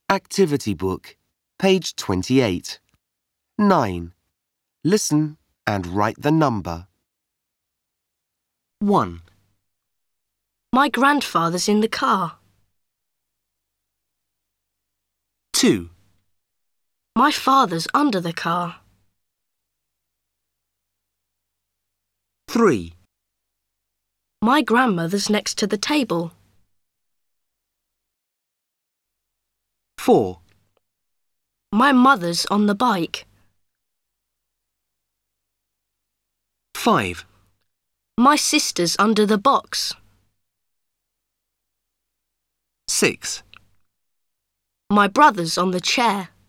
Activity book, page 28. 9. Listen and write the number. 1, My grandfather's in the car. 2, My father's under the car. 3, My grandmother's next to the table. 4, My mother's on the bike. 5, My sister's under the box. 6, My brother's on the chair.